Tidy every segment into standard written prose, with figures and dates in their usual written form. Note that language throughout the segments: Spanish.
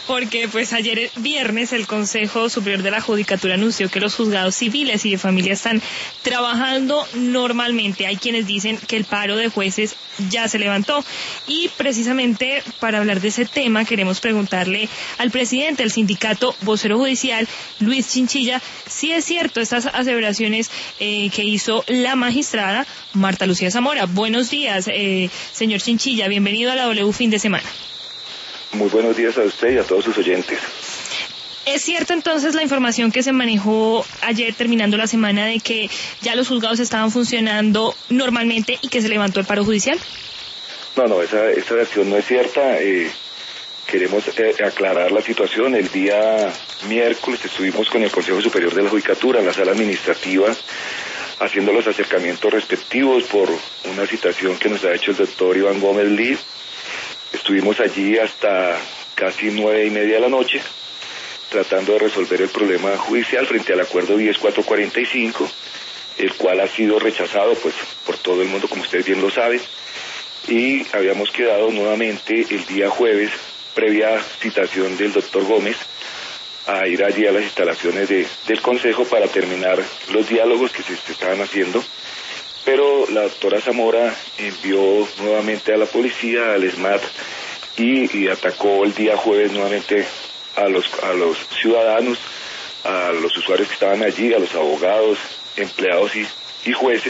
porque pues ayer viernes el Consejo Superior de la Judicatura anunció que los juzgados civiles y de familia están trabajando normalmente. Hay quienes dicen que el paro de jueces ya se levantó, y precisamente para hablar de ese tema queremos preguntarle al presidente del sindicato vocero judicial, Luis Chinchilla, si es cierto estas aseveraciones que hizo la magistrada Marta Lucía Zamora. Buenos días, señor Chinchilla, bienvenido a la W Fin de Semana. Muy buenos días a usted y a todos sus oyentes. ¿Es cierto entonces la información que se manejó ayer terminando la semana de que ya los juzgados estaban funcionando normalmente y que se levantó el paro judicial? No, esa versión no es cierta. Queremos aclarar la situación. El día miércoles estuvimos con el Consejo Superior de la Judicatura en la sala administrativa haciendo los acercamientos respectivos por una citación que nos ha hecho el doctor Iván Gómez Lid. Estuvimos allí hasta casi 9:30 de la noche, tratando de resolver el problema judicial frente al acuerdo 10445, el cual ha sido rechazado pues por todo el mundo, como ustedes bien lo saben, y habíamos quedado nuevamente el día jueves, previa citación del doctor Gómez, a ir allí a las instalaciones del Consejo para terminar los diálogos que se estaban haciendo. Pero la doctora Zamora envió nuevamente a la policía, al SMAT, y atacó el día jueves nuevamente a los ciudadanos, a los usuarios que estaban allí, a los abogados, empleados y jueces,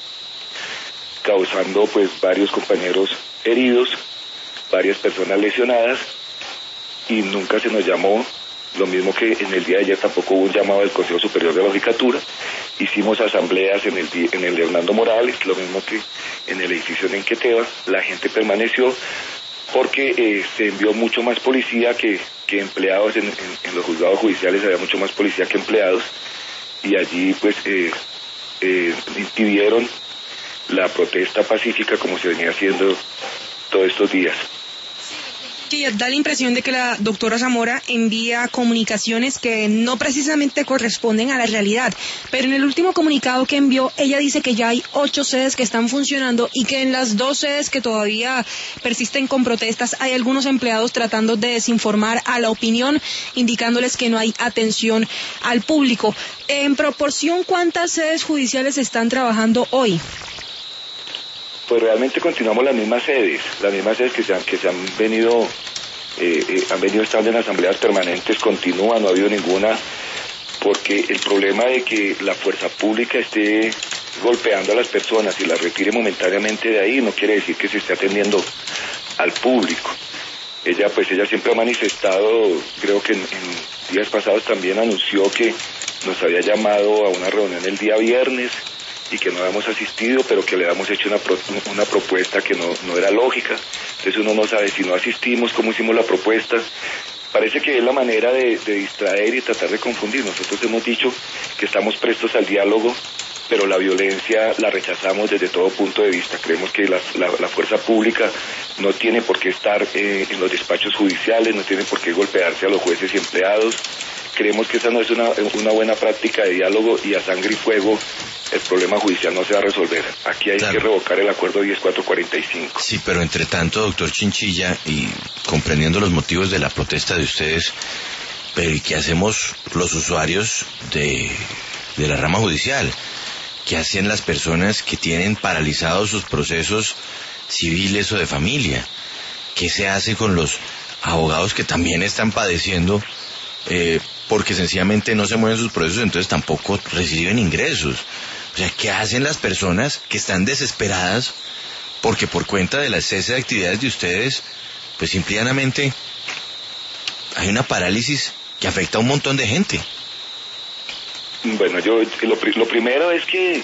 causando pues varios compañeros heridos, varias personas lesionadas, y nunca se nos llamó. Lo mismo que en el día de ayer tampoco hubo un llamado del Consejo Superior de la Judicatura. Hicimos asambleas en el Hernando Morales, lo mismo que en el edificio en Enqueteva. La gente permaneció porque se envió mucho más policía que empleados. En los juzgados judiciales había mucho más policía que empleados, y allí pues impidieron la protesta pacífica como se venía haciendo todos estos días. Que da la impresión de que la doctora Zamora envía comunicaciones que no precisamente corresponden a la realidad, pero en el último comunicado que envió, ella dice que ya hay 8 sedes que están funcionando y que en las 2 sedes que todavía persisten con protestas hay algunos empleados tratando de desinformar a la opinión, indicándoles que no hay atención al público. En proporción, ¿cuántas sedes judiciales están trabajando hoy? Pues realmente continuamos las mismas sedes que se han venido estando en asambleas permanentes, continúan, no ha habido ninguna, porque el problema de que la fuerza pública esté golpeando a las personas y las retire momentáneamente de ahí no quiere decir que se esté atendiendo al público. Ella siempre ha manifestado, creo que en días pasados también anunció que nos había llamado a una reunión el día viernes y que no habíamos asistido, pero que le habíamos hecho una propuesta que no era lógica. Entonces uno no sabe si no asistimos, cómo hicimos la propuesta. Parece que es la manera de distraer y tratar de confundir. Nosotros hemos dicho que estamos prestos al diálogo, pero la violencia la rechazamos desde todo punto de vista. Creemos que la fuerza pública no tiene por qué estar en los despachos judiciales, no tiene por qué golpearse a los jueces y empleados. Creemos que esa no es una buena práctica de diálogo, y a sangre y fuego el problema judicial no se va a resolver. Aquí hay que revocar el acuerdo 10445. Sí, pero entre tanto, doctor Chinchilla, y comprendiendo los motivos de la protesta de ustedes, pero ¿y qué hacemos los usuarios de la rama judicial? ¿Qué hacen las personas que tienen paralizados sus procesos civiles o de familia? ¿Qué se hace con los abogados que también están padeciendo porque sencillamente no se mueven sus procesos, entonces tampoco reciben ingresos? O sea, ¿qué hacen las personas que están desesperadas porque por cuenta de la cese de actividades de ustedes, pues simplemente hay una parálisis que afecta a un montón de gente? Bueno, lo primero es que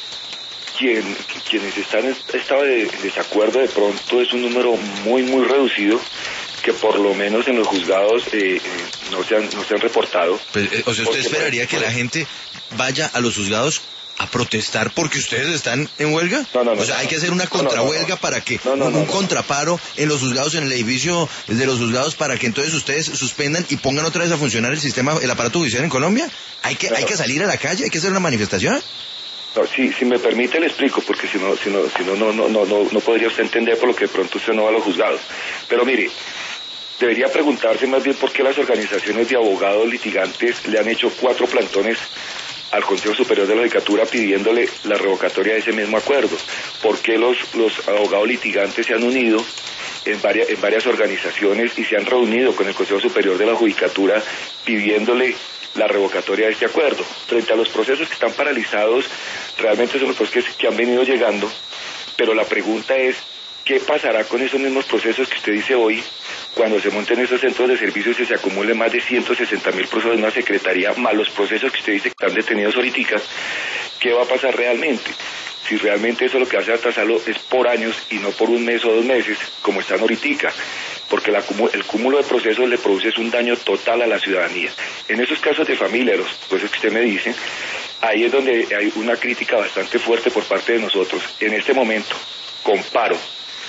quienes están en estado de desacuerdo de pronto es un número muy muy reducido, que por lo menos en los juzgados no se han reportado. Pues, o sea, ¿usted esperaría que la gente vaya a los juzgados a protestar porque ustedes están en huelga? O sea, hay que hacer una contrahuelga para que un contraparo en los juzgados, en el edificio de los juzgados, para que entonces ustedes suspendan y pongan otra vez a funcionar el aparato judicial en Colombia. Hay que salir a la calle, hay que hacer una manifestación. No, si me permite le explico, porque si no podría usted entender por lo que de pronto usted no va a los juzgados. Pero mire, debería preguntarse más bien por qué las organizaciones de abogados litigantes le han hecho 4 plantones al Consejo Superior de la Judicatura pidiéndole la revocatoria de ese mismo acuerdo. ¿Por qué los abogados litigantes se han unido en varias organizaciones y se han reunido con el Consejo Superior de la Judicatura pidiéndole la revocatoria de este acuerdo? Frente a los procesos que están paralizados, realmente son los procesos que han venido llegando, pero la pregunta es, ¿qué pasará con esos mismos procesos que usted dice hoy cuando se monten esos centros de servicios y se acumulen más de 160.000 procesos en una secretaría, más los procesos que usted dice que están detenidos ahorita? ¿Qué va a pasar realmente? Si realmente eso lo que hace atrasarlo es por años y no por un mes o 2 meses, como están ahorita, porque el cúmulo de procesos le produce un daño total a la ciudadanía. En esos casos de familia, los procesos que usted me dice, ahí es donde hay una crítica bastante fuerte por parte de nosotros. En este momento, con paro,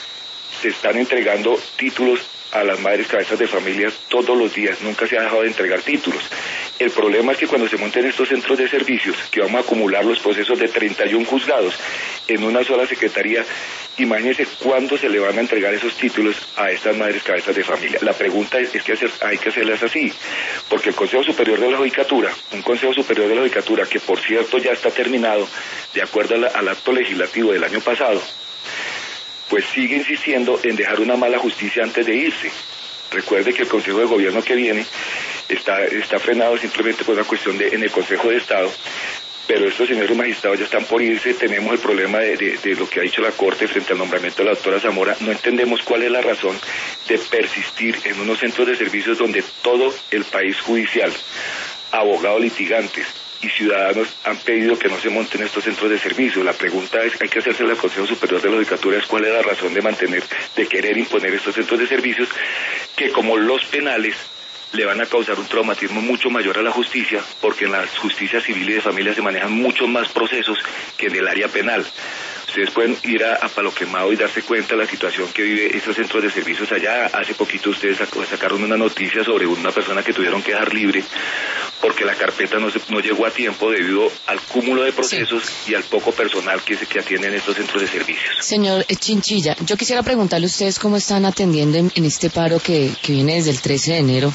se están entregando títulos a las madres cabezas de familias todos los días, nunca se ha dejado de entregar títulos. El problema es que cuando se monten estos centros de servicios, que vamos a acumular los procesos de 31 juzgados en una sola secretaría, imagínense cuándo se le van a entregar esos títulos a estas madres cabezas de familia. La pregunta es que hay que hacerlas así, porque el Consejo Superior de la Judicatura, un Consejo Superior de la Judicatura que por cierto ya está terminado de acuerdo al acto legislativo del año pasado, pues sigue insistiendo en dejar una mala justicia antes de irse. Recuerde que el Consejo de Gobierno que viene está frenado simplemente por una cuestión en el Consejo de Estado, pero estos señores magistrados ya están por irse. Tenemos el problema de lo que ha dicho la Corte frente al nombramiento de la doctora Zamora. No entendemos cuál es la razón de persistir en unos centros de servicios donde todo el país judicial, abogados litigantes y ciudadanos han pedido que no se monten estos centros de servicio. La pregunta es, hay que hacerse al Consejo Superior de la Judicatura, es cuál es la razón de querer imponer estos centros de servicios que, como los penales, le van a causar un traumatismo mucho mayor a la justicia, porque en la justicia civil y de familia se manejan muchos más procesos que en el área penal. Ustedes pueden ir a Palo Quemado y darse cuenta de la situación que vive esos centros de servicios allá. Hace poquito ustedes sacaron una noticia sobre una persona que tuvieron que dejar libre porque la carpeta no llegó a tiempo debido al cúmulo de procesos y al poco personal que atienden estos centros de servicios. Señor Chinchilla, yo quisiera preguntarle a ustedes cómo están atendiendo en este paro que viene desde el 13 de enero.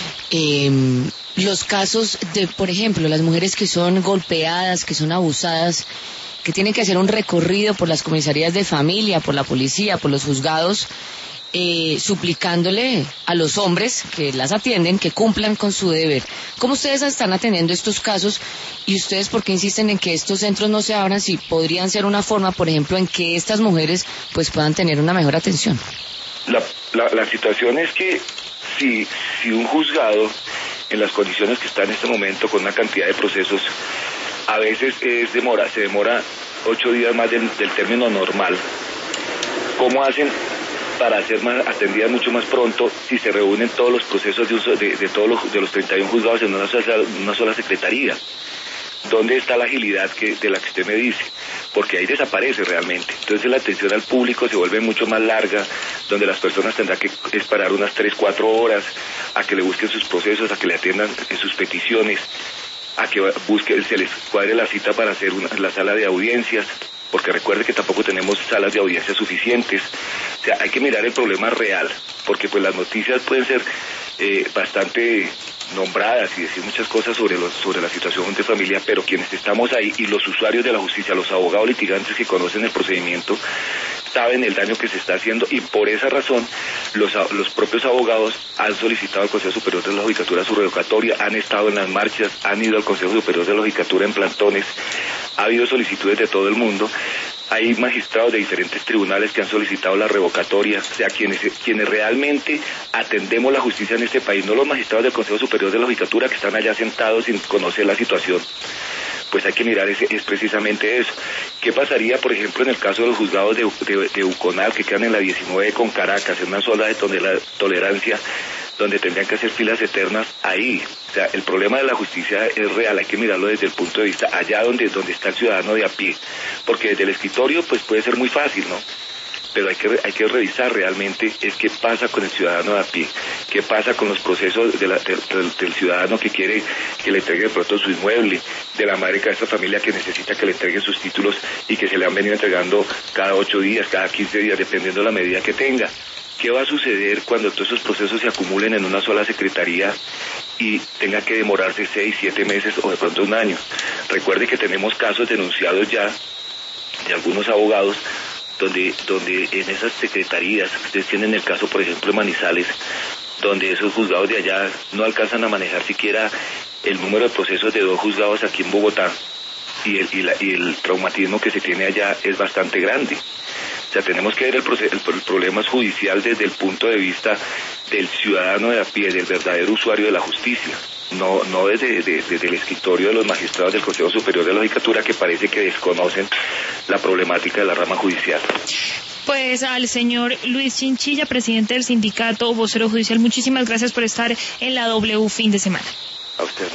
Los casos de, por ejemplo, las mujeres que son golpeadas, que son abusadas, que tienen que hacer un recorrido por las comisarías de familia, por la policía, por los juzgados, suplicándole a los hombres que las atienden que cumplan con su deber. ¿Cómo ustedes están atendiendo estos casos y ustedes por qué insisten en que estos centros no se abran si podrían ser una forma, por ejemplo, en que estas mujeres pues puedan tener una mejor atención? La situación es que si un juzgado, en las condiciones que está en este momento, con una cantidad de procesos, a veces se demora 8 días más del término normal, ¿cómo hacen para ser atendidas mucho más pronto si se reúnen todos los procesos de los 31 juzgados en una sola secretaría? ¿Dónde está la agilidad de la que usted me dice? Porque ahí desaparece realmente. Entonces la atención al público se vuelve mucho más larga, donde las personas tendrán que esperar unas 3-4 horas a que le busquen sus procesos, a que le atiendan sus peticiones, a que se les cuadre la cita para hacer la sala de audiencias, porque recuerde que tampoco tenemos salas de audiencias suficientes. O sea, hay que mirar el problema real, porque pues las noticias pueden ser bastante nombradas y decir muchas cosas sobre la situación de familia, pero quienes estamos ahí y los usuarios de la justicia, los abogados litigantes que conocen el procedimiento, saben el daño que se está haciendo, y por esa razón los propios abogados han solicitado al Consejo Superior de la Judicatura su revocatoria, han estado en las marchas, han ido al Consejo Superior de la Judicatura en plantones, ha habido solicitudes de todo el mundo. Hay magistrados de diferentes tribunales que han solicitado la revocatoria, o sea, quienes realmente atendemos la justicia en este país, no los magistrados del Consejo Superior de la Judicatura que están allá sentados sin conocer la situación. Pues hay que mirar es precisamente eso. ¿Qué pasaría, por ejemplo, en el caso de los juzgados de Uconal, que quedan en la 19 con Caracas, en una zona de tolerancia, donde tendrían que hacer filas eternas ahí? O sea, el problema de la justicia es real, hay que mirarlo desde el punto de vista allá donde está el ciudadano de a pie, porque desde el escritorio pues puede ser muy fácil, ¿no? Pero hay que revisar realmente es qué pasa con el ciudadano de a pie, qué pasa con los procesos del ciudadano que quiere que le entregue de pronto su inmueble, de la madre de esta familia que necesita que le entreguen sus títulos y que se le han venido entregando cada 8 días, cada 15 días, dependiendo de la medida que tenga. ¿Qué va a suceder cuando todos esos procesos se acumulen en una sola secretaría y tenga que demorarse 6, 7 meses o de pronto un año? Recuerde que tenemos casos denunciados ya de algunos abogados donde en esas secretarías, ustedes tienen el caso por ejemplo de Manizales, donde esos juzgados de allá no alcanzan a manejar siquiera el número de procesos de 2 juzgados aquí en Bogotá, y el traumatismo que se tiene allá es bastante grande. O sea, tenemos que ver el problema judicial desde el punto de vista del ciudadano de a pie, del verdadero usuario de la justicia, no desde el escritorio de los magistrados del Consejo Superior de la Judicatura, que parece que desconocen la problemática de la rama judicial. Pues al señor Luis Chinchilla, presidente del sindicato Vocero Judicial, muchísimas gracias por estar en la W fin de semana. A usted.